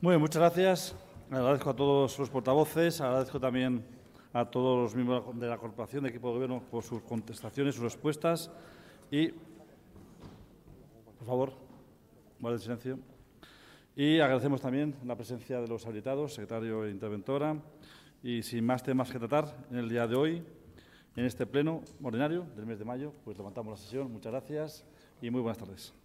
Muy bien, muchas gracias. Agradezco a todos los portavoces, agradezco también a todos los miembros de la Corporación, de equipo de Gobierno, por sus contestaciones, sus respuestas. Y, por favor, guarden silencio. Y agradecemos también la presencia de los habilitados, secretario e interventora. Y sin más temas que tratar en el día de hoy, en este pleno ordinario del mes de mayo, pues levantamos la sesión. Muchas gracias y muy buenas tardes.